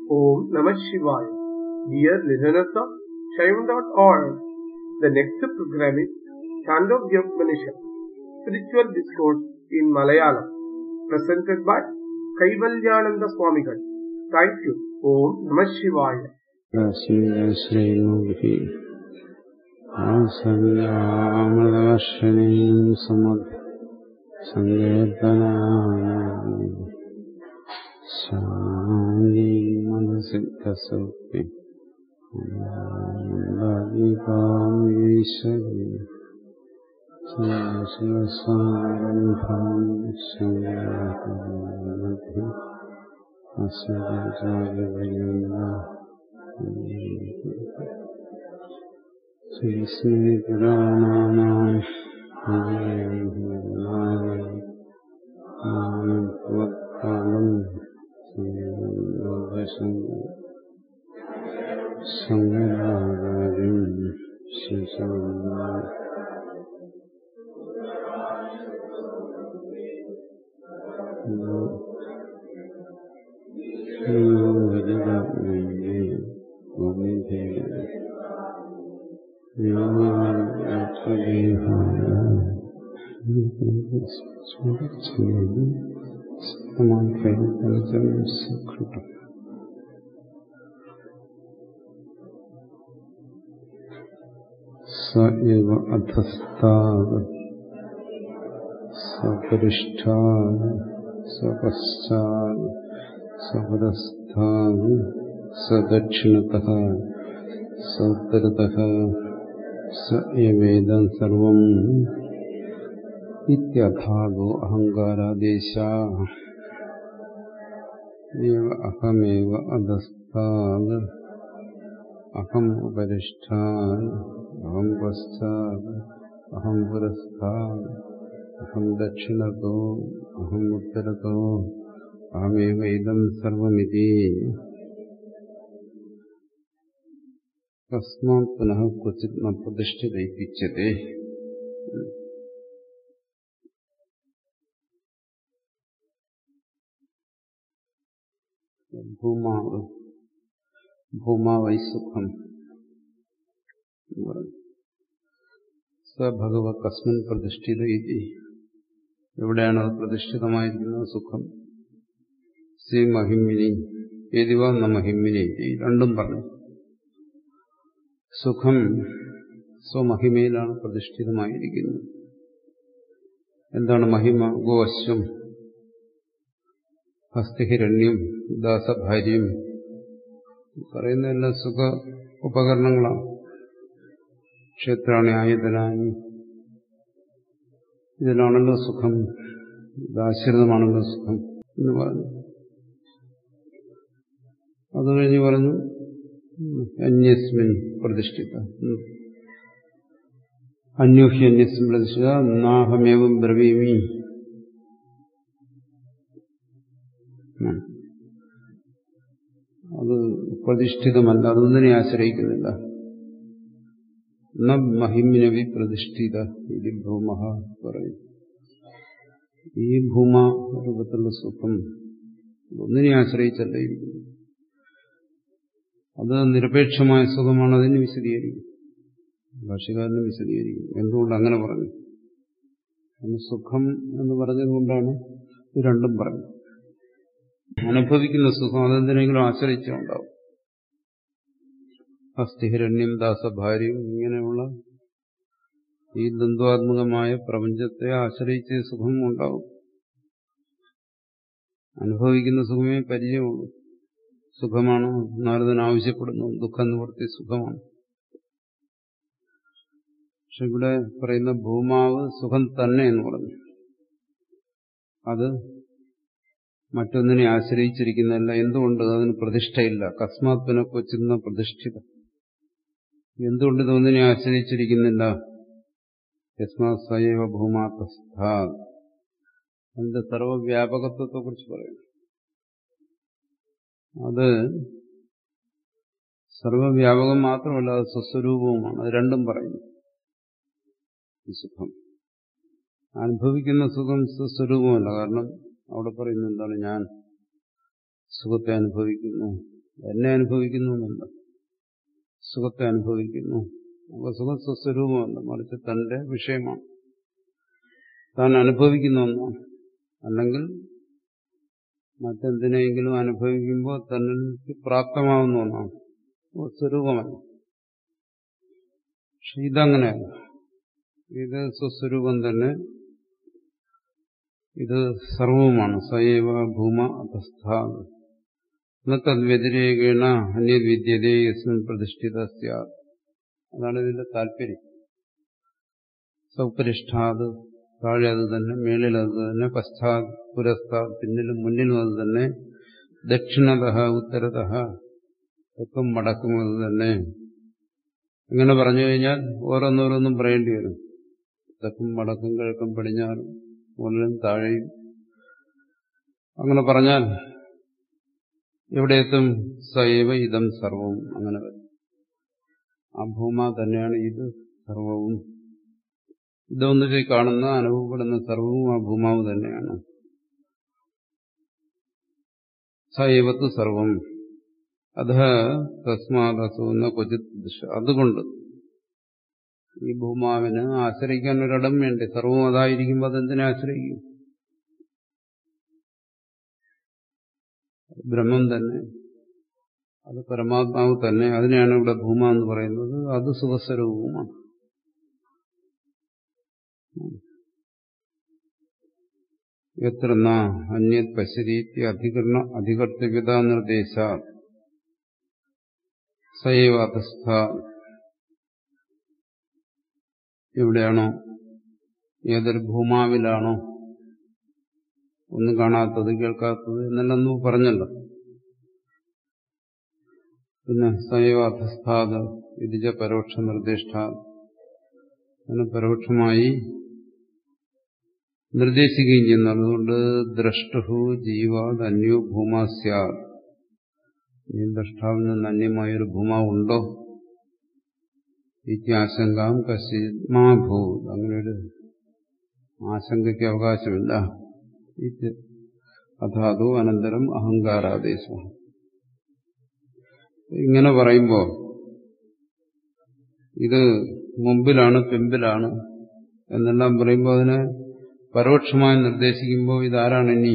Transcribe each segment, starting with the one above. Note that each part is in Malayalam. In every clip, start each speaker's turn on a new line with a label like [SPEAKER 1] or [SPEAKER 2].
[SPEAKER 1] Om Namah Shivaya. Dear listeners of Shaivan.org, the next program is Chandogya Upanishad, Spiritual Discourse in Malayalam, presented by Kaivalyananda Swamigal. Thank you. Om Namah Shivaya.
[SPEAKER 2] Sreemukhi സംയാമൃതവർഷിണീം Samad സങ്കീർത്തനാമി ശാന്തി മനസിദ്ധസൗഖ്യം ഈശ്വരി ശിവസാരംഭം ശങ്കരാചാര്യമധ്യം അസ്മദാചാര്യപര്യന്ത ശ്രീസ്മൃതിപുരാണാനാം കാലം ശങ്കരാചാര്യം സ ഏവ അധസ്താത് സപരിഷ്ഠാത് സപശ്ചാത് സപരസ്ഥാത് സദക്ഷിണതഃ സോത്തരതഃ സ ഏവേദം സർവം ഇത്യഥാഗോ അഹങ്കാരാദേശാഃ ഏവ അഹമേവ അധസ്താത് അഹം ഉപരിഷ്ഠാത് അഹം പശ്ചാത് അഹം പുരസ്താത് അഹം ദക്ഷിണതോ അഹം ഉത്തരതോ അഹമേവ ഇദം സർവമിതി തസ്മാത് പുനഃ ക്വചിത് ന പ്രതിഷ്ഠിതൈത്യുച്യതേ. ഭൂമാവൈ സുഖം സ ഭഗവ കസ്മിൻ പ്രതിഷ്ഠിത ഇതി. എവിടെയാണ് അത് പ്രതിഷ്ഠിതമായിരിക്കുന്നത്? സുഖം. സി മഹിമിനി ഏതിവ ന മഹിമിനി. രണ്ടും പറഞ്ഞു. സുഖം സ്വമഹിമയിലാണ് പ്രതിഷ്ഠിതമായിരിക്കുന്നത്. എന്താണ് മഹിമ? ഗോവശ്വം, ഹസ്തിഹിരണ്യം, ദാസഭാര്യം പറയുന്നതെല്ലാം സുഖ ഉപകരണങ്ങളാണ്. ക്ഷേത്രാണി ആയുധനാനി, ഇതിലാണല്ലോ സുഖം. ഇതാശ്രിതമാണല്ലോ സുഖം എന്ന് പറഞ്ഞു. അത് കഴിഞ്ഞ് പറഞ്ഞു അന്യസ്മിൻ പ്രതിഷ്ഠിത, അന്യോഹ്യന്യസ്മിൻ പ്രതിഷ്ഠിത നാഹമേവം ബ്രവീമി. അത് പ്രതിഷ്ഠിതമല്ല, അതൊന്നിനെ ആശ്രയിക്കുന്നില്ല. ന മഹിമിനവി പ്രതിഷ്ഠിത ഇത് ഭൂമഹ പറയും. ഈ ഭൂമ രൂപത്തിലുള്ള സുഖം ഒന്നിനെ ആശ്രയിച്ചല്ല ഇരിക്കുന്നു. അത് നിരപേക്ഷമായ സുഖമാണ്. അതിന് വിശദീകരിക്കും, ഭാഷ്യകാരന് വിശദീകരിക്കും എന്തുകൊണ്ട് അങ്ങനെ പറഞ്ഞു. സുഖം എന്ന് പറഞ്ഞതുകൊണ്ടാണ് ഇത് രണ്ടും പറഞ്ഞത്. അനുഭവിക്കുന്ന സുഖം അതെന്തിനെങ്കിലും ആശ്രയിച്ചുണ്ടാവും. ഹസ്തിഹിരണ്യം, ദാസഭാര്യം ഇങ്ങനെയുള്ള ഈ ദ്വന്ദ്വാത്മകമായ പ്രപഞ്ചത്തെ ആശ്രയിച്ച് സുഖം ഉണ്ടാവും. അനുഭവിക്കുന്ന സുഖമേ പരിചയമുള്ളൂ. സുഖമാണ് നാരദൻ ആവശ്യപ്പെടുന്നു. ദുഃഖം നിവൃത്തി സുഖമാണ്. പക്ഷെ ഇവിടെ പറയുന്ന ഭൂമാവ് സുഖം തന്നെ എന്ന് പറഞ്ഞു. അത് മറ്റൊന്നിനെ ആശ്രയിച്ചിരിക്കുന്നതല്ല. എന്തുകൊണ്ട്? അതിന് പ്രതിഷ്ഠയില്ല. കസ്മാത് പുനഃ ക്വചിത് പ്രതിഷ്ഠിത. എന്തുകൊണ്ട് ഇതൊന്നിനെ ആശ്രയിച്ചിരിക്കുന്നില്ല? യസ്മാത് സയവ ഭൂമാതസ്ഥാ. അതിന്റെ സർവവ്യാപകത്വത്തെ കുറിച്ച് പറയുന്നു. അത് സർവവ്യാപകം മാത്രമല്ല, അത് സ്വസ്വരൂപവുമാണ്. അത് രണ്ടും പറയുന്നു. സുഖം അനുഭവിക്കുന്ന സുഖം സ്വസ്വരൂപമല്ല. കാരണം അവിടെ പറയുന്നത് എന്താണ്? ഞാൻ സുഖത്തെ അനുഭവിക്കുന്നു, എന്നെ അനുഭവിക്കുന്നു എന്നല്ല, സുഖത്തെ അനുഭവിക്കുന്നു. അപ്പോൾ സുഖം സ്വസ്വരൂപമല്ല, മറിച്ച് തന്റെ വിഷയമാണ്, താൻ അനുഭവിക്കുന്ന ഒന്നാണ്. അല്ലെങ്കിൽ മറ്റെന്തിനെങ്കിലും അനുഭവിക്കുമ്പോൾ തന്നിലേക്ക് പ്രാപ്തമാവുന്ന ഒന്നാണ്, സ്വരൂപമല്ല. പക്ഷെ ഇതങ്ങനെയല്ല, ഇത് സ്വസ്വരൂപം തന്നെ, ഇത് സർവവുമാണ്. സയവ ഭൂമ അധസ്ഥാത് തദ്വ്യതിരേകേണ അന്യത് വിദ്യതേ യസ്മിൻ പ്രതിഷ്ഠിത സ്യാത്. അതാണ് ഇതിന്റെ താല്പര്യം. സൗപരിഷ്ഠാത് താഴെ അത് തന്നെ, മേളിൽ അത് തന്നെ, പശ്ചാത് പുരസ്താത് പിന്നിലും മുന്നിലും അത് തന്നെ, ദക്ഷിണത ഉത്തരത തെക്കും വടക്കും അത് തന്നെ. ഇങ്ങനെ പറഞ്ഞു കഴിഞ്ഞാൽ ഓരോന്നോരോന്നും പറയേണ്ടി വരും. തെക്കും വടക്കും കിഴക്കും പടിഞ്ഞാറും മുകളിലും താഴെയും. അങ്ങനെ പറഞ്ഞാൽ എവിടെയെത്തും? സൈവ ഇതം സർവവും. അങ്ങനെ വരും. ആ ഭൂമ തന്നെയാണ് ഇത് സർവവും. ഇതൊന്നിച്ച് കാണുന്ന അനുഭവപ്പെടുന്ന സർവവും ആ ഭൂമാവ് തന്നെയാണ്. സൈവത്ത് സർവം അധ തസ്മാദസൂന്ന ക്വചിത് ദിശ. അതുകൊണ്ട് ഈ ഭൂമാവിന് ആശ്രയിക്കാൻ ഒരിടം വേണ്ടേ? സർവവും അതായിരിക്കുമ്പോൾ അതെന്തിനെ ആശ്രയിക്കും? ബ്രഹ്മം തന്നെ, അത് പരമാത്മാവ് തന്നെ, അതിനെയാണ് ഇവിടെ ഭൂമ എന്ന് പറയുന്നത്. അത് സുഖസ്വരൂപവുമാണ്. എത്ര അന്യത് പശ്യരീതി അധികർത്തവ്യത നിർദ്ദേശ സൈവ അധസ്ഥ. എവിടെയാണോ, ഏതൊരു ഭൂമാവിലാണോ ഒന്നും കാണാത്തത് കേൾക്കാത്തത് എന്നെല്ലാം പറഞ്ഞല്ലോ. പിന്നെ സൈവ അധസ്ഥാത് ഇതിജ പരോക്ഷ നിർദ്ദിഷ്ട, അതിനെ പരോക്ഷമായി നിർദ്ദേശിക്കുകയും ചെയ്യുന്നു. അതുകൊണ്ട് ദ്രഷ്ടു ജീവാത് അന്യോ ഭൂമാ സ്യാത്. ഈ ദ്രഷ്ടാവിൽ നിന്ന് അന്യമായൊരു ഭൂമാവുണ്ടോ? ഇത്യാശങ്കാം കശ്ചിന്മാഭൂത്. അങ്ങനെയൊരു ആശങ്കയ്ക്ക് അവകാശമില്ല. അഥാതു അനന്തരം അഹങ്കാരാദേശം. ഇങ്ങനെ പറയുമ്പോൾ ഇത് മുമ്പിലാണ് പിമ്പിലാണ് എന്നെല്ലാം പറയുമ്പോൾ അതിനെ പരോക്ഷമായി നിർദ്ദേശിക്കുമ്പോൾ ഇതാരാണ് ഇനി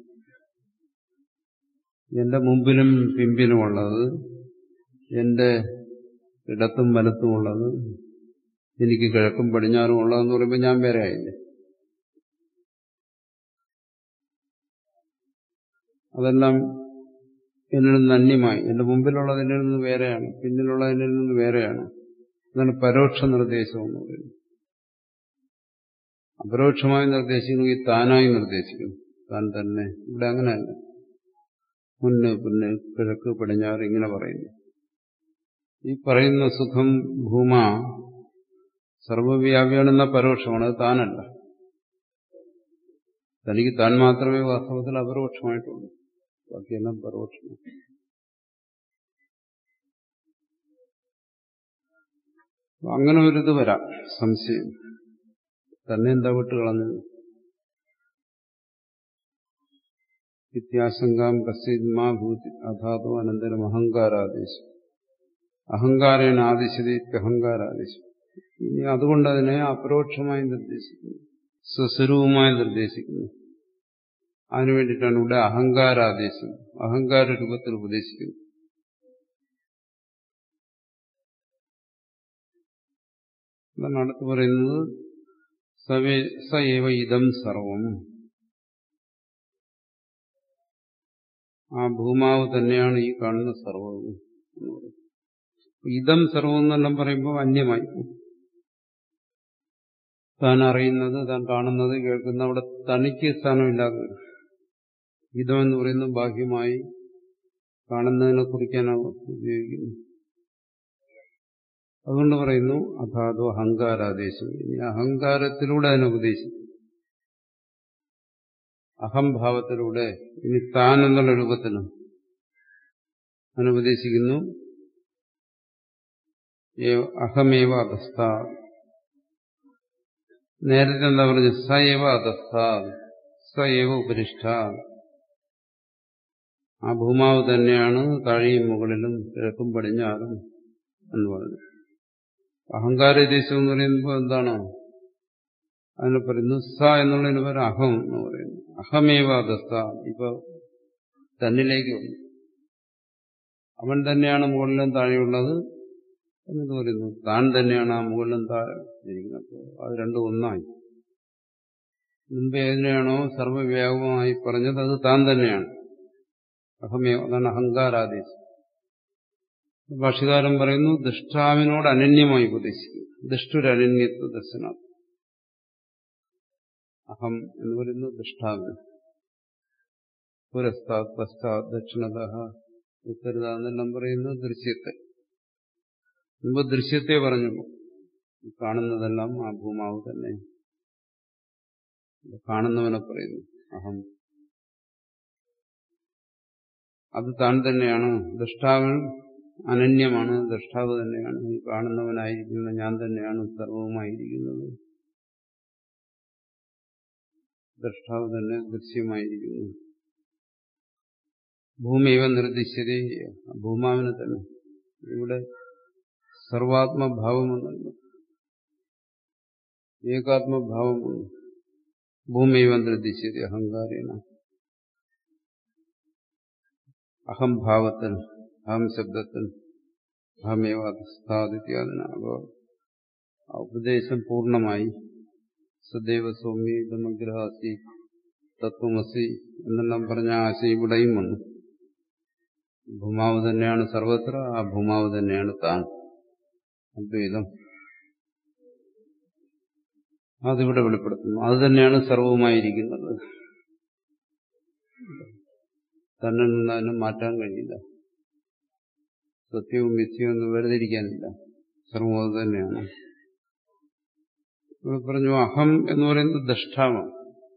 [SPEAKER 2] എന്റെ മുമ്പിലും പിമ്പിലുമുള്ളത്, എന്റെ ഇടത്തും വലത്തുമുള്ളത്, എനിക്ക് കിഴക്കും പടിഞ്ഞാറും ഉള്ളതെന്ന് പറയുമ്പോൾ ഞാൻ വേറെ ആയില്ലേ? അതെല്ലാം എന്നിൽ നിന്ന് അന്യമായി. എന്റെ മുമ്പിലുള്ളത് എന്നിൽ നിന്ന് വേറെയാണ്, പിന്നിലുള്ളത് എന്നിൽ നിന്ന് വേറെയാണ്. അതാണ് പരോക്ഷ നിർദ്ദേശം എന്ന് പറയുന്നത്. അപരോക്ഷമായി നിർദ്ദേശിക്കണമെങ്കിൽ താനായി നിർദ്ദേശിക്കണം, താൻ തന്നെ. ഇവിടെ അങ്ങനെയല്ല, മുന്ന് പിന്നെ കിഴക്ക് പടിഞ്ഞാറ് ഇങ്ങനെ പറയുന്നു. ഈ പറയുന്ന സുഖം ഭൂമ സർവവ്യാപിയാണെന്ന പരോക്ഷമാണ്, അത് താനല്ല. തനിക്ക് താൻ മാത്രമേ വാസ്തവത്തിൽ അപരോക്ഷമായിട്ടുള്ളൂ, ബാക്കിയെല്ലാം പരോക്ഷമാണ്. അങ്ങനെ ഒരിത് വരാം, സംശയം. തന്നെ എന്താ വിട്ട് കളഞ്ഞത്? ഇത്യാശങ്കാം കശ്ചിന്മാ ഭൂതി അഥാതോ അനന്തരം അഹങ്കാരാദേശം. അഹങ്കാരേണ ആദിശതി അഹങ്കാരാദേശം. ഇനി അതുകൊണ്ട് അതിനെ അപരോക്ഷമായി നിർദ്ദേശിക്കുന്നു, സ്വസ്വരൂപമായി നിർദ്ദേശിക്കുന്നു. അതിനുവേണ്ടിയിട്ടാണ് ഇവിടെ അഹങ്കാരാദേശം, അഹങ്കാര രൂപത്തിൽ ഉപദേശിക്കുന്നത്. അതാണ് അടുത്ത് പറയുന്നത്, സയേവ ഇതം സർവം. ആ ഭൂമാവ് തന്നെയാണ് ഈ കാണുന്ന സർവവും. ഇതം സർവം എന്നെല്ലാം പറയുമ്പോൾ അന്യമായി. താൻ അറിയുന്നത്, താൻ കാണുന്നത്, കേൾക്കുന്ന അവിടെ തനിക്ക് സ്ഥാനമില്ലാതെ വരും. ഇതമെന്ന് പറയുന്നത് ബാഹ്യമായി കാണുന്നതിനെ കുറിക്കാനാണ് ഉപയോഗിക്കുന്നത്. അതുകൊണ്ട് പറയുന്നു അഥാതോ അഹങ്കാരാദേശം. ഇനി അഹങ്കാരത്തിലൂടെ അതിനെ ഉപദേശിക്കും, അഹംഭാവത്തിലൂടെ. ഇനി താൻ എന്നുള്ള രൂപത്തിലും അനുപദേശിക്കുന്നു. അഹമേവ അധസ്ഥ. നേരത്തെ എന്താ പറഞ്ഞു? സ ഏവ അധസ്ഥ, സ ഏവ ഉപരിഷ്ഠ. ആ ഭൂമാവ് തന്നെയാണ് താഴെയും മുകളിലും കിഴക്കും പടിഞ്ഞാറും എന്ന് പറഞ്ഞു. അഹങ്കാര ദേശം എന്ന് പറയുമ്പോൾ എന്താണ്? അതിനെ പറയുന്നു സ എന്നുള്ളതിന് പകരം അഹം എന്ന് പറയുന്നു. അഹമേവ ദസ്ത. ഇപ്പൊ തന്നിലേക്ക് വന്നു. അവൻ തന്നെയാണ് മുകളിലും താഴെയുള്ളത് എന്ന് പറയുന്നു. താൻ തന്നെയാണ് ആ മുകളിലും താഴെ ഇരിക്കുന്നത്. അത് രണ്ടും ഒന്നായി. മുമ്പ് ഏതിനെയാണോ സർവ്വവ്യാപകമായി പറഞ്ഞത് അത് താൻ തന്നെയാണ്. അഹമേവ. അതാണ് അഹങ്കാരാദേശം. ഭാഷ്യകാരൻ പറയുന്നു ദൃഷ്ടാവിനോട് അനന്യമായി ഉപദേശിക്കുന്നു. ദൃഷ്ടുരനന്യത്വ ദർശനം. അഹം എന്ന് പറയുന്നത് ദൃഷ്ടാവിന്. പുരസ്താത് പശ്ചാത് ദക്ഷിണത ഉത്തരത എന്നെല്ലാം പറയുന്നത് ദൃശ്യത്തെ. മുമ്പ് ദൃശ്യത്തെ പറഞ്ഞു. കാണുന്നതെല്ലാം ആ ഭൂമാവ് തന്നെ. കാണുന്നവനെ പറയുന്നു അഹം. അത് താൻ തന്നെയാണ്. ദൃഷ്ടാവിൽ അനന്യമാണ്. ദൃഷ്ടാവ് തന്നെയാണ്. ഈ കാണുന്നവനായിരിക്കുന്ന ഞാൻ തന്നെയാണ് സർവവുമായിരിക്കുന്നത്. ദൃഷ്ടാവ് തന്നെ ദൃശ്യമായിരിക്കുന്നു. ഭൂമിയവ നിർദ്ദിശ്യത. ഭൂമാവിനെ തന്നെ. ഇവിടെ സർവാത്മഭാവമെന്നല്ല, ഏകാത്മഭാവമാണ്. ഭൂമിയവ നിർദ്ദിശ്യത അഹങ്കാരേണ. അഹംഭാവത്തിൽ, അഹം ശബ്ദത്തിൽ, അഹമേവ സ്ഥാദിത്യാദിന. അപ്പോൾ ആ ഉപദേശം പൂർണ്ണമായി സദൈവ സൗമ്യ ഇതമഗ്രഹാസി തത്വമസി എന്നെല്ലാം പറഞ്ഞ ആശയം ഇവിടെയും വന്നു. ഭൂമാവ് തന്നെയാണ് സർവത്ര. ആ ഭൂമാവ് തന്നെയാണ് താൻ. അദ്വൈതം അതിവിടെ വെളിപ്പെടുത്തുന്നു. അത് തന്നെയാണ് സർവവുമായിരിക്കുന്നത്. തന്നിൽ നിന്ന് അതിനെ മാറ്റാൻ കഴിയില്ല. സത്യവും മിഥ്യവും എന്ന് വേർതിരിക്കാനില്ല. സർവം അത് തന്നെയാണ്. ഇവിടെ പറഞ്ഞു അഹം എന്ന് പറയുന്നത് ദൃഷ്ടാവാണ്.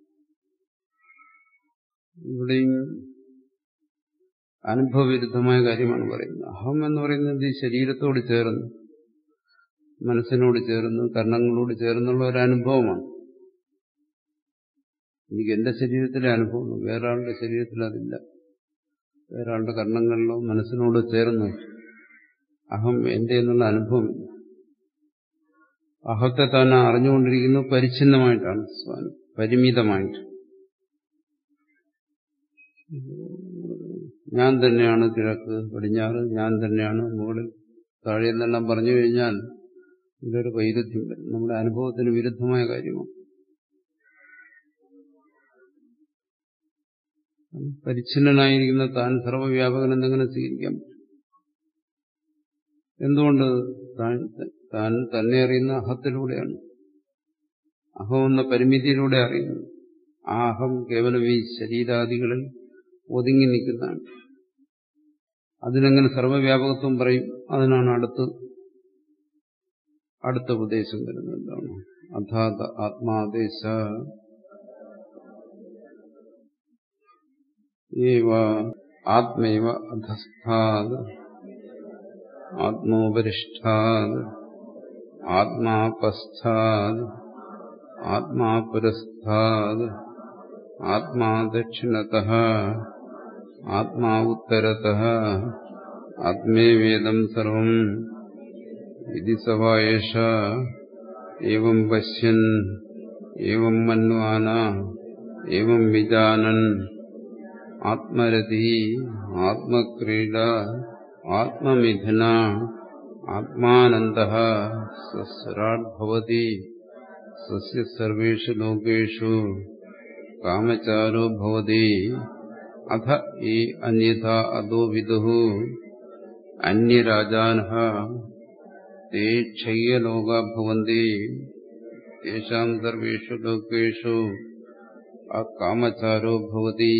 [SPEAKER 2] ഇവിടെയും അനുഭവവിരുദ്ധമായ കാര്യമാണ് പറയുന്നത്. അഹം എന്ന് പറയുന്നത് ഈ ശരീരത്തോട് ചേർന്ന്, മനസ്സിനോട് ചേർന്ന്, കർണങ്ങളോട് ചേർന്നുള്ള ഒരു അനുഭവമാണ്. എനിക്ക് എന്റെ ശരീരത്തിലെ അനുഭവം, വേറെ ആളുടെ ശരീരത്തിൽ അതില്ല. വേറെ ആളുടെ കർണങ്ങളിലോ മനസ്സിനോട് ചേർന്ന് അഹം എന്റെ എന്നുള്ള അനുഭവമില്ല. അഹത്തെ തന്നെ അറിഞ്ഞുകൊണ്ടിരിക്കുന്നത് പരിച്ഛിന്നമായിട്ടാണ്, പരിമിതമായിട്ട്. ഞാൻ തന്നെയാണ് കിഴക്ക് പടിഞ്ഞാറ്, ഞാൻ തന്നെയാണ് മുകളിൽ താഴെ എന്നെല്ലാം പറഞ്ഞു കഴിഞ്ഞാൽ ഇതൊരു വൈരുദ്ധ്യം വരും. നമ്മുടെ അനുഭവത്തിന് വിരുദ്ധമായ കാര്യമാണ്. പരിച്ഛിന്നനായിരിക്കുന്ന താൻ സർവ്വവ്യാപകൻ എന്തെങ്ങനെ സ്വീകരിക്കാൻ പറ്റും? എന്തുകൊണ്ട്? താൻ തന്നെ അറിയുന്ന അഹത്തിലൂടെയാണ്. അഹം എന്ന പരിമിതിയിലൂടെ അറിയുന്നു. ആ അഹം കേവലം ഈ ശരീരാദികളിൽ ഒതുങ്ങി നിൽക്കുന്നതാണ്. അതിനെങ്ങനെ സർവ്വവ്യാപകത്വം പറയും? അതിനാണ് അടുത്ത ഉപദേശം വരുന്നത്. എന്താണ്? അഥാത ആത്മാദേശ ആത്മൈവ അധസ്ഥാത് ആത്മോപരിഷ്ഠാത് ആത്മാപസ്ഥാത് ആത്മാ പുരസ്ഥാത് ആത്മാ ദക്ഷിണതഃ ആത്മാ ഉത്തരതഃ ആത്മേവേദം സർവം ഇതി സവായേഷ ഏവം പശ്യൻ ഏവം മന്വാന ഏവം വിജാനൻ ആത്മരതി ആത്മക്രീഡ ആത്മമിഥുന ആത്മാനന്ദഃ സസ്രാട് ഭവതി സസ്യ സർവേഷു ലോകേഷു കാമചാരോ ഭവതി അഥ ഈ അന്യഥാ അദോ വിദുഃ അന്യരാജാനഃ തേ ക്ഷയ്യലോകാ ഭവന്തി തേഷാം സർവേഷു ലോകേഷു അകാമചാരോ ഭവതി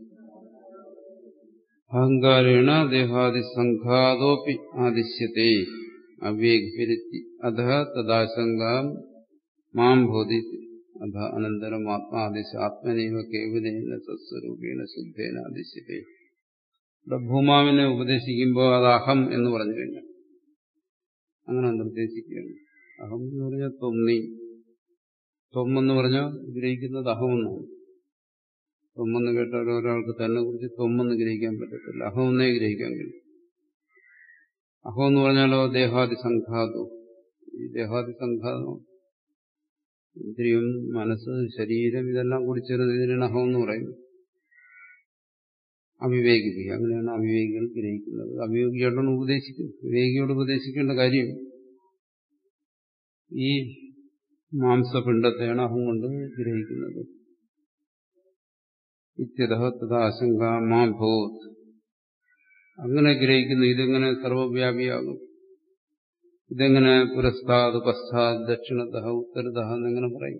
[SPEAKER 2] അഹങ്കാരേണ ദേഹാദിസംഘാതോപി ആദിശ്യത്തെ അവ്യേഗ്ഭിരിത്തി അധ തദാശങ്കാം മാം ഭവതി അധ അനന്തരം ആത്മാദിശ ആത്മനൈവ കേവലേന സത്സ്വരൂപേണ ശുദ്ധേന ആദിശ്യത്തെ. ഇവിടെ ഭൂമാവിനെ ഉപദേശിക്കുമ്പോൾ അത് അഹം എന്ന് പറഞ്ഞു കഴിഞ്ഞാൽ അങ്ങനെ നിർദ്ദേശിക്കുകയാണ്. അഹം എന്ന് പറഞ്ഞാൽ ത്വം നീ. ത്വം എന്ന് പറഞ്ഞാൽ ഗ്രഹിക്കുന്നത് അഹമെന്നാണ്. ത്വമെന്ന് കേട്ടാൽ ഒരാൾക്ക് തന്നെ കുറിച്ച് ത്വമെന്ന് ഗ്രഹിക്കാൻ പറ്റത്തില്ല. അഹമെന്നേ ഗ്രഹിക്കാൻ കഴിയും. അഹം എന്ന് പറഞ്ഞാലോ ദേഹാദി സംഘാതം. ഈ ദേഹാദി സംഘാതം ഇന്ദ്രിയം, മനസ്സ്, ശരീരം ഇതെല്ലാം കൂടി ചേർന്ന് ഇതിനാണ് അഹം എന്ന് പറയുന്നത്. അവിവേകി, അങ്ങനെയാണ് അവിവേകികൾ ഗ്രഹിക്കുന്നത്. അവിവേകിയോടാണ് ഉപദേശിക്കുന്നത്. വിവേകിയോട് ഉപദേശിക്കേണ്ട കാര്യം ഈ മാംസപിണ്ഡത്തെയാണ് അഹം കൊണ്ട് ഗ്രഹിക്കുന്നത്. ഇത്യതഃ തദാശങ്ക മാ ഭൂത്. അങ്ങനെ ഗ്രഹിക്കുന്നു. ഇതെങ്ങനെ സർവവ്യാപിയാകും? ഇതെങ്ങനെ പുരസ്താദ് പശ്ചാത് ദക്ഷിണതഃ ഉത്തരതഃ എന്നിങ്ങനെ പറയും?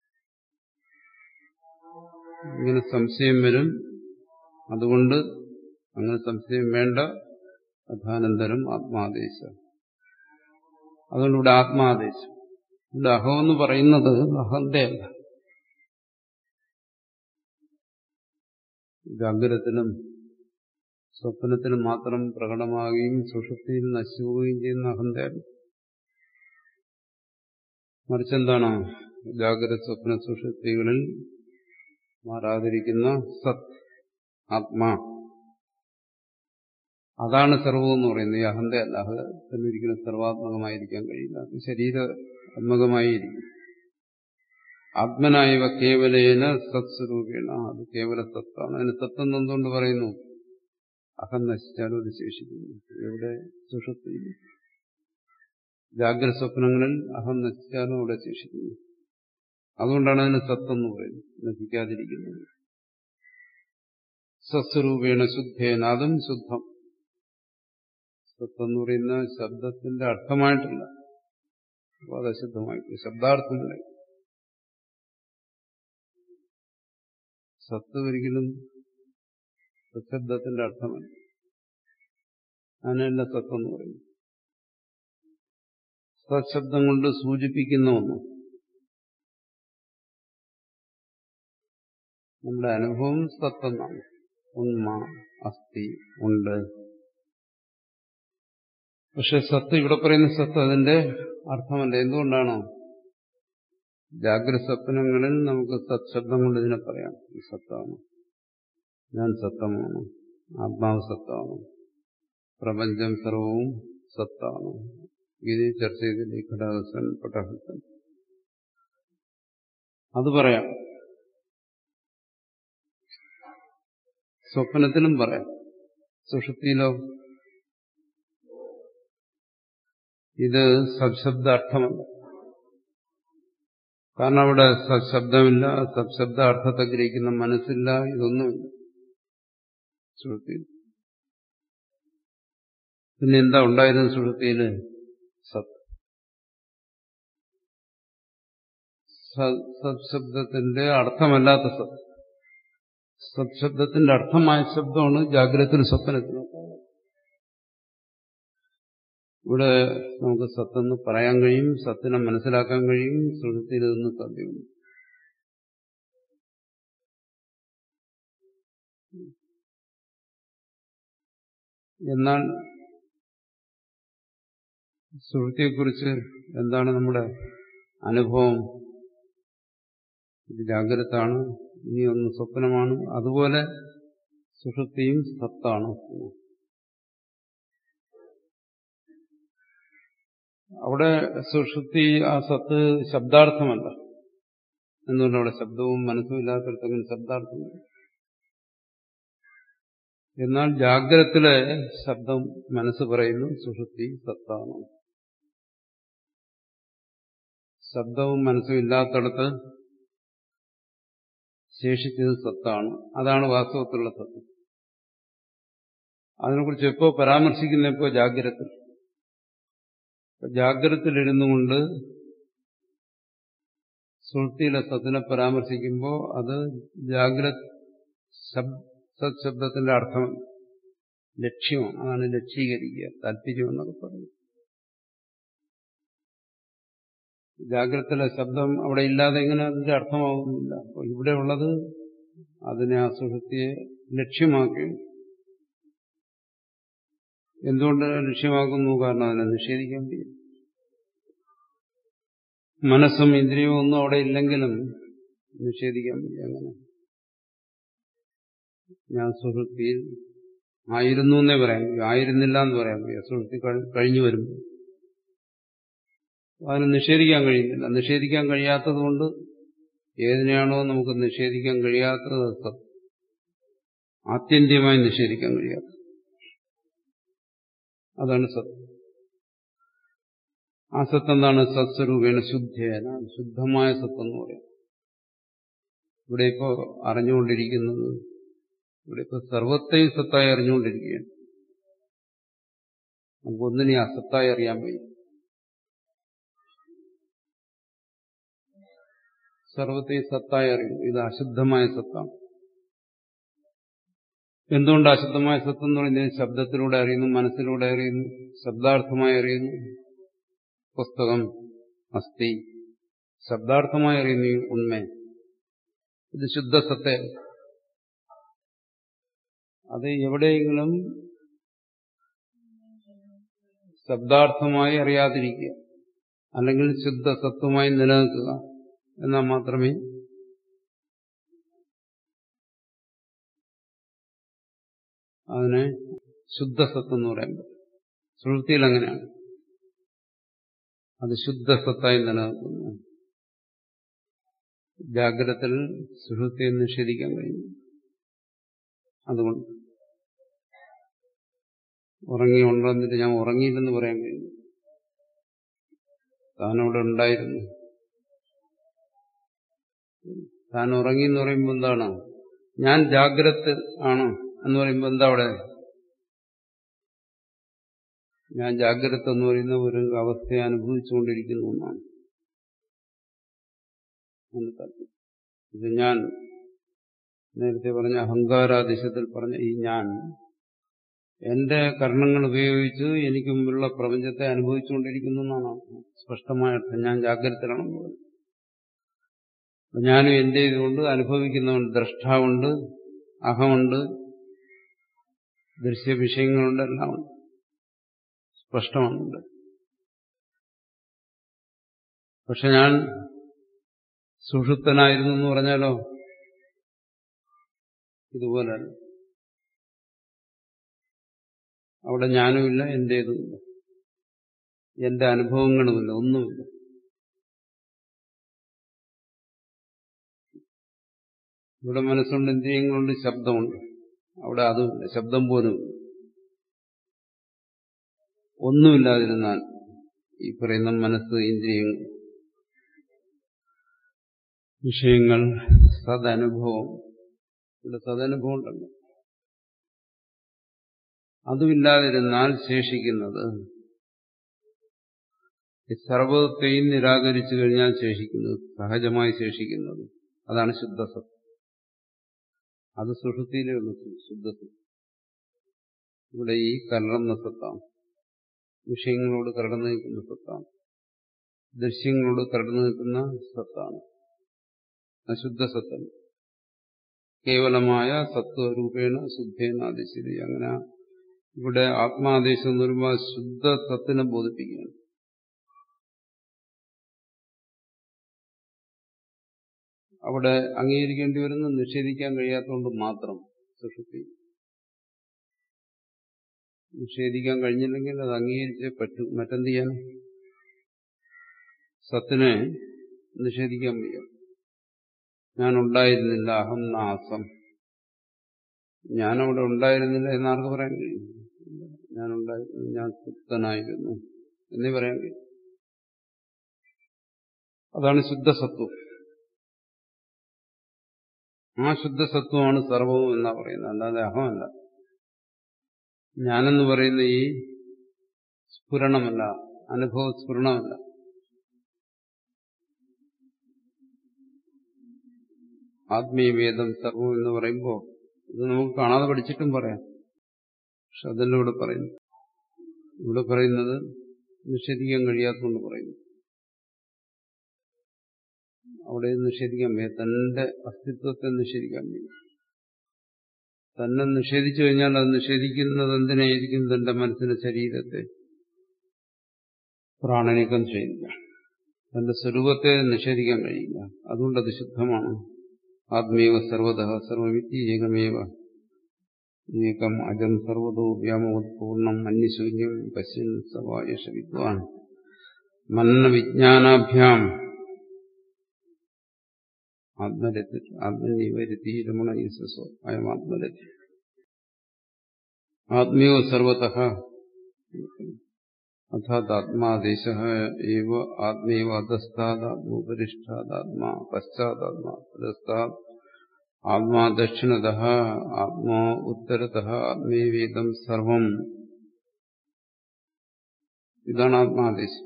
[SPEAKER 2] ഇങ്ങനെ സംശയം വരും. അതുകൊണ്ട് അങ്ങനെ സംശയം വേണ്ട. അഥാനന്തരം ആത്മാദേശം. അതുകൊണ്ട് ഇവിടെ ആത്മാദേശം. ഇവിടെ അഹം എന്ന് പറയുന്നത് അഹന്തയല്ല. ജാഗ്രതത്തിലും സ്വപ്നത്തിലും മാത്രം പ്രകടമാകുകയും സുഷുപ്തിയിൽ നശിക്കുകയും ചെയ്യുന്ന അഹന്തയല്ല. മറിച്ചെന്താണ്? ജാഗ്രത സ്വപ്ന സുഷുപ്തികളിൽ മാറാതിരിക്കുന്ന സത് ആത്മാ, അതാണ് സർവ്വം എന്ന് പറയുന്നത്. ഈ അഹന്തയല്ല. അഹന്തത്തിന് ഒരിക്കലും സർവാത്മകമായിരിക്കാൻ കഴിയില്ല. അത് ശരീരാത്മകമായിരിക്കും. ആത്മനായവ കേവലേന സത്സ്വരൂപേണ. അത് കേവല സത്താണ്. അതിന് സത്തെന്ന് എന്തുകൊണ്ട് പറയുന്നു? അഹം നശിച്ചാലും അത് ശേഷിക്കുന്നു. ഇവിടെ സുഷുപ്തിയിൽ ജാഗ്രത സ്വപ്നങ്ങളിൽ അഹം നശിച്ചാലും അവിടെ ശേഷിക്കുന്നു. അതുകൊണ്ടാണ് അതിന് സത്തെന്ന് പറയുന്നത്, നശിക്കാതിരിക്കുന്നത്. സത്സ്വരൂപേണ ശുദ്ധേന, അതും ശുദ്ധം. സത്തെന്ന് പറയുന്ന ശബ്ദത്തിന്റെ അർത്ഥമായിട്ടില്ല. അപ്പോൾ അത് അശുദ്ധമായിട്ട് ശബ്ദാർത്ഥമില്ല. സത്ത് ഒരിക്കലും സത്ശബ്ദത്തിന്റെ അർത്ഥമല്ല. അതിനല്ല സത്തെന്ന് പറയുന്നു. സത്ശബ്ദം കൊണ്ട് സൂചിപ്പിക്കുന്ന ഒന്ന്. നമ്മുടെ അനുഭവം സത്തെന്നാണ്. ഉണ്മ, അസ്ഥി, ഉണ്ട്. പക്ഷെ സത്ത്, ഇവിടെ പറയുന്ന സത്ത് അതിന്റെ അർത്ഥമല്ല. എന്തുകൊണ്ടാണോ? ജാഗ്രത സ്വപ്നങ്ങളിൽ നമുക്ക് സത്ശബ്ദം കൊണ്ട് ഇതിനെ പറയാം. ഈ സത്താണ്, ഞാൻ സത്തമാണ്, ആത്മാവ് സത്താണ്, പ്രപഞ്ചം സർവവും സത്താണ്. ഇത് ചർച്ച ചെയ്തില്ലേ ഘടകസൻ പടഹസൻ, അത് പറയാം. സ്വപ്നത്തിലും പറയാം. സുഷുപ്തിയിലോ ഇത് സത്ശബ്ദ അർത്ഥമല്ല. കാരണം അവിടെ സത്ശബ്ദമില്ല, സത്ശബ്ദ അർത്ഥത്തെ ഗ്രഹിക്കുന്ന മനസ്സില്ല, ഇതൊന്നുമില്ല സുഷുപ്തിയിൽ. പിന്നെ എന്താ ഉണ്ടായിരുന്നത് സുഷുപ്തിയില്? സത്. സത്ശബ്ദത്തിന്റെ അർത്ഥമല്ലാത്ത സത്. സത്ശബ്ദത്തിന്റെ അർത്ഥമായ ശബ്ദമാണ് ജാഗ്രതത്തിലും സ്വപ്നത്തിലും. ഇവിടെ നമുക്ക് സത്തെന്ന് പറയാൻ കഴിയും, സത്തിനെ മനസ്സിലാക്കാൻ കഴിയും. സുഷുപ്തിയിൽ ഇതൊന്നും സാധ്യമല്ല. എന്നാൽ സുഷുപ്തിയെക്കുറിച്ച് എന്താണ് നമ്മുടെ അനുഭവം? ഇത് ജാഗ്രതാണ്, ഇനി ഒന്ന് സ്വപ്നമാണ്. അതുപോലെ സുഷുപ്തിയും സത്താണ്. അവിടെ സുഷുപ്തി ആ സത്ത് ശബ്ദാർത്ഥമല്ല. എന്തുകൊണ്ട്? അവിടെ ശബ്ദവും മനസ്സും ഇല്ലാത്തടത്തെങ്കിലും ശബ്ദാർത്ഥമില്ല. എന്നാൽ ജാഗ്രതത്തിലെ ശബ്ദം മനസ്സ് പറയുന്നു സുഷുപ്തി സത്താണ്. ശബ്ദവും മനസ്സും ഇല്ലാത്തടത്ത് ശേഷിച്ചത് സത്താണ്. അതാണ് വാസ്തവത്തിലുള്ള സത്യം. അതിനെക്കുറിച്ച് എപ്പോ പരാമർശിക്കുന്ന? എപ്പോ? ജാഗ്രത. ജാഗ്രതത്തിലിരുന്നു കൊണ്ട് സുഷുപ്തിയിലെ സത്തിനെ പരാമർശിക്കുമ്പോൾ അത് ജാഗ്രത സത്ശബ്ദത്തിന്റെ അർത്ഥം ലക്ഷ്യമാണ്. അതാണ് ലക്ഷീകരിക്കുക, താല്പര്യം എന്നൊക്കെ പറയുന്നത്. ജാഗ്രതത്തിലെ ശബ്ദം അവിടെ ഇല്ലാതെ എങ്ങനെ അതിന്റെ അർത്ഥമാകുന്നില്ല. അപ്പോൾ ഇവിടെ ഉള്ളത് അതിനെ ആ സുഷുപ്തിയെ ലക്ഷ്യമാക്കി. എന്തുകൊണ്ട് ലക്ഷ്യമാക്കുന്നു? കാരണം അതിനെ നിഷേധിക്കാൻ കഴിയും. മനസ്സും ഇന്ദ്രിയവും ഒന്നും അവിടെ ഇല്ലെങ്കിലും നിഷേധിക്കാൻ കഴിയും. അങ്ങനെ ഞാൻ സുഷുപ്തിയിൽ ആയിരുന്നു എന്നേ പറയാൻ കഴിയും, ആയിരുന്നില്ല എന്ന് പറയാൻ കഴിയും. സുഷുപ്തി കഴിഞ്ഞു വരുമ്പോൾ അതിന് നിഷേധിക്കാൻ കഴിയുന്നില്ല. നിഷേധിക്കാൻ കഴിയാത്തത് കൊണ്ട് ഏതിനെയാണോ നമുക്ക് നിഷേധിക്കാൻ കഴിയാത്തത് സത്, ആത്യന്തികമായി നിഷേധിക്കാൻ കഴിയാത്തത്, അതാണ് സത്. ആ സത്ത് എന്താണ്? സത്സ്വരൂപേണ ശുദ്ധേന, ശുദ്ധമായ സത്തെന്ന് പറയും. ഇവിടെ ഇപ്പോ അറിഞ്ഞുകൊണ്ടിരിക്കുന്നത്, ഇവിടെ ഇപ്പൊ സർവത്തെയും സത്തായി അറിഞ്ഞുകൊണ്ടിരിക്കുകയാണ്. നമുക്കൊന്നിനെ അസത്തായി അറിയാൻ കഴിയും. സർവത്തെയും സത്തായി അറിയുന്നു. ഇത് അശുദ്ധമായ സത്താണ്. എന്തുകൊണ്ട് അശുദ്ധമായ സത്ത് എന്ന് പറയുന്നത്? ശബ്ദത്തിലൂടെ അറിയുന്നു, മനസ്സിലൂടെ അറിയുന്നു, ശബ്ദാർത്ഥമായി അറിയുന്നു. പുസ്തകം അസ്ഥി, ശബ്ദാർത്ഥമായി അറിയുന്നു ഈ ഉണ്മ. ഇത് ശുദ്ധ സത്തെ. അത് എവിടെയെങ്കിലും ശബ്ദാർത്ഥമായി അറിയാതിരിക്കുക, അല്ലെങ്കിൽ ശുദ്ധ സത്വമായി നിലനിൽക്കുക, എന്നാൽ മാത്രമേ അതിനെ ശുദ്ധസത്ത് എന്ന് പറയാൻ പറ്റും. സുഷുപ്തിയിൽ അങ്ങനെയാണ്, അത് ശുദ്ധസത്തായി നിലനിൽക്കുന്നു. ജാഗ്രതത്തിൽ സുഷുപ്തിയെ നിഷേധിക്കാൻ കഴിയുന്നു. അതുകൊണ്ട് ഉറങ്ങിയുണ്ടെന്നിട്ട് ഞാൻ ഉറങ്ങിയില്ലെന്ന് പറയാൻ കഴിയും. താനവിടെ ഉണ്ടായിരുന്നു. താൻ ഉറങ്ങി എന്ന് പറയുമ്പോൾ എന്താണ്? ഞാൻ ജാഗ്രത ആണ് എന്ന് പറയുമ്പോൾ എന്താ അവിടെ? ഞാൻ ജാഗ്രത എന്ന് പറയുന്ന ഒരു അവസ്ഥയെ അനുഭവിച്ചുകൊണ്ടിരിക്കുന്നു എന്നാണ്. ഇത് ഞാൻ നേരത്തെ പറഞ്ഞ അഹങ്കാരാദേശത്തിൽ പറഞ്ഞ ഈ ഞാൻ എന്റെ കർണങ്ങൾ ഉപയോഗിച്ച് എനിക്ക് മുമ്പിലുള്ള പ്രപഞ്ചത്തെ അനുഭവിച്ചുകൊണ്ടിരിക്കുന്നു എന്നാണ് സ്പഷ്ടമായ അർത്ഥം. ഞാൻ ജാഗ്രതയിലാണെന്ന് പറയുന്നത്. ഞാനും എന്റെ ഇതുകൊണ്ട് അനുഭവിക്കുന്നവണ്ട്, ദ്രഷ്ടാവുണ്ട്, അഹമുണ്ട്, ദൃശ്യവിഷയങ്ങളുണ്ട്, എല്ലാം ഉണ്ട്, സ്പഷ്ടമാണുണ്ട്. പക്ഷെ ഞാൻ സുഷുപ്തനായിരുന്നു എന്ന് പറഞ്ഞാലോ ഇതുപോലല്ല. അവിടെ ഞാനുമില്ല, എന്റേതുമില്ല, എന്റെ അനുഭവങ്ങളുമില്ല, ഒന്നുമില്ല. ഇവിടെ മനസ്സുണ്ട്, ഇന്ദ്രിയങ്ങളുണ്ട്, ശബ്ദമുണ്ട്. അവിടെ അതുമില്ല, ശബ്ദം പോലും ഒന്നുമില്ലാതിരുന്നാൽ ഈ പറയുന്ന മനസ്സ്, ഇന്ദ്രിയങ്ങൾ, വിഷയങ്ങൾ, സദനുഭവം, ഇവിടെ സദനുഭവം ഉണ്ടല്ലോ, അതുമില്ലാതിരുന്നാൽ ശേഷിക്കുന്നത് സർവത്തെയും നിരാകരിച്ചു കഴിഞ്ഞാൽ ശേഷിക്കുന്നത്, സഹജമായി ശേഷിക്കുന്നത്, അതാണ് ശുദ്ധസത്ത്. അത് സുഷുപ്തിയിലേ ഉള്ളൂ ശുദ്ധസത്ത്. ഇവിടെ ഈ കലർന്ന സത്താണ്, വിഷയങ്ങളോട് കടന്നു നിൽക്കുന്ന സത്താണ്, ദൃശ്യങ്ങളോട് കടന്നു നിൽക്കുന്ന സത്താണ്, അശുദ്ധസത്തല്ല. കേവലമായ സത്വരൂപേണ ശുദ്ധേന ആദേശിതി. അങ്ങനെ ഇവിടെ ആത്മാദേശം എന്ന് പറയുമ്പോൾ ശുദ്ധ സത്തിനെ ബോധിപ്പിക്കുകയാണ്. അവിടെ അംഗീകരിക്കേണ്ടി വരുന്ന നിഷേധിക്കാൻ കഴിയാത്തതുകൊണ്ട് മാത്രം സുഷുപ്തി. നിഷേധിക്കാൻ കഴിഞ്ഞില്ലെങ്കിൽ അത് അംഗീകരിച്ചേ പറ്റൂ. മറ്റെന്ത് ചെയ്യാൻ? സത്തിനെ നിഷേധിക്കാൻ വയ്യ. ഞാനുണ്ടായിരുന്നില്ല, അഹം നാസം, ഞാനവിടെ ഉണ്ടായിരുന്നില്ല എന്നാർക്ക് പറയാൻ കഴിയും? ഞാനുണ്ടായിരുന്നു, ഞാൻ സുപ്തനായിരുന്നു എന്നേ പറയാൻ കഴിയും. അതാണ് ശുദ്ധസത്വം. ആ ശുദ്ധസത്വമാണ് സർവവും എന്നാ പറയുന്നത്, അല്ലാതെ അഹമല്ല. ഞാനെന്ന് പറയുന്ന ഈ സ്ഫുരണമല്ല, അനുഭവ സ്ഫുരണമല്ല. ആത്മീയവേദം സർവം എന്ന് പറയുമ്പോൾ ഇത് നമുക്ക് കാണാതെ പഠിച്ചിട്ടും പറയാം. പക്ഷെ അതെല്ലാം ഇവിടെ പറയുന്നു. ഇവിടെ പറയുന്നത് നിഷേധിക്കാൻ കഴിയാത്തതുകൊണ്ട് പറയുന്നു. അവിടെ നിഷേധിക്കാൻ വയ്യ, തന്റെ അസ്തിത്വത്തെ നിഷേധിക്കാൻ വയ്യ. തന്നെ നിഷേധിച്ചു കഴിഞ്ഞാൽ അത് നിഷേധിക്കുന്നത് എന്തിനായിരിക്കും? തന്റെ മനസ്സിന്റെ ശരീരത്തെ, പ്രാണനീക്കം ചെയ്യില്ല. തന്റെ സ്വരൂപത്തെ നിഷേധിക്കാൻ കഴിയില്ല. അതുകൊണ്ടത് ശുദ്ധമാണ്. ആത്മീയവ സർവതഃ സർവമിതി ഏകമേവ ഏകം അജം സർവതോ വ്യാമോത് പൂർണ്ണം അന്യശൂന്യം പശ്യൻ സവായഷ വിദ്വാൻ മനന വിജ്ഞാനാഭ്യാം ആത്മരതി ആത്മനിവരുത്തി രമണ ഈശ്വസോ അയം ആത്മരതി ആത്മീയോ സർവതഃ അഥാത്മാദേശഃ ഏവ ആത്മേവ അധസ്താദാത്മോപരിഷ്ഠാദാത്മാ പശ്ചാദാത്മാ പുരസ്താദ് ആത്മാ ദക്ഷിണതഃ ആത്മാ ഉത്തരതഃ ആത്മേവേദം സർവം. ഇതാണ് ആത്മാദേശം.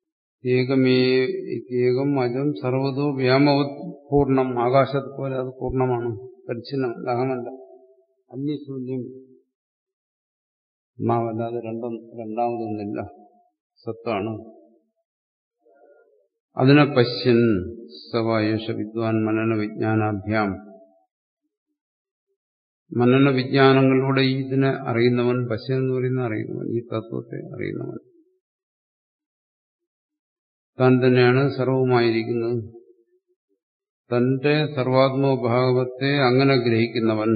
[SPEAKER 2] ഏകം അജം സർവതോ വ്യാമവത് പൂർണ്ണം. ആകാശത്തെ പോലെ അത് പൂർണ്ണമാണ്, പരിച്ഛിന്നമല്ല, അഹമല്ല. അന്യശൂന്യം, ആത്മാവല്ലാതെ രണ്ടാമതൊന്നില്ല, സത്താണ്. അതിനെ പശ്യൻ സവായേഷ വിദ്വാൻ മനന വിജ്ഞാനാഭ്യാം. മനന വിജ്ഞാനങ്ങളിലൂടെ ഇതിനെ അറിയുന്നവൻ, പശ്യൻ എന്ന് പറയുന്ന അറിയുന്നവൻ, ഈ തത്വത്തെ അറിയുന്നവൻ, താൻ തന്നെയാണ് സർവവുമായിരിക്കുന്നത്. തന്റെ സർവാത്മഭാവത്തെ അങ്ങനെ ഗ്രഹിക്കുന്നവൻ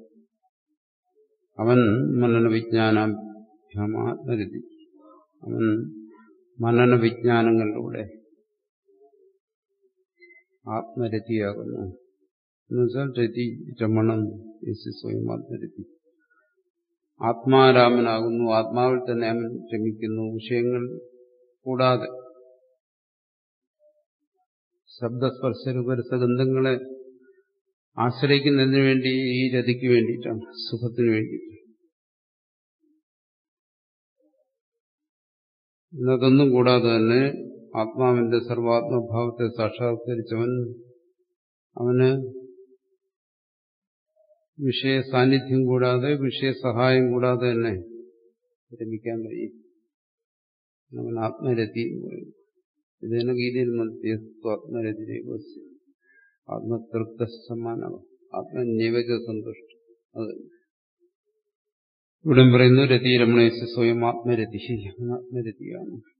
[SPEAKER 2] അവൻ മനന വിജ്ഞാനാഭ്യാമാത്മരതി. അവൻ മനന വിജ്ഞാനങ്ങളിലൂടെ ആത്മരതിയാകുന്നു. എന്നുവെച്ചാൽ രതി രമണം സ്വയം ആത്മരതി. ആത്മാരാമനാകുന്നു, ആത്മാവിൽ തന്നെ അവൻ രമിക്കുന്നു. വിഷയങ്ങൾ കൂടാതെ ശബ്ദസ്പർശരൂപരസഗന്ധങ്ങളെ ആശ്രയിക്കുന്നതിന് വേണ്ടി, ഈ രതിക്ക് വേണ്ടിയിട്ടാണ്, സുഖത്തിന് വേണ്ടിയിട്ട്. എന്നതൊന്നും കൂടാതെ തന്നെ ആത്മാവിന്റെ സർവാത്മഭാവത്തെ സാക്ഷാത്കരിച്ചവൻ അവന് വിഷയ സാന്നിധ്യം കൂടാതെ, വിഷയ സഹായം കൂടാതെ തന്നെ രമിക്കാൻ കഴിയും. അവൻ ആത്മരതി എന്ന് പറയും. ഇതേന ഗീതയിൽ ആത്മരതിരേവ ആത്മതൃപ്ത സമാനവ ആത്മന്യവച സന്തുഷ്ട. അത് ഇവിടെ പറയുന്നു രതി രമണേശ സ്വയം ആത്മരതി, ആത്മരതിയാണ്.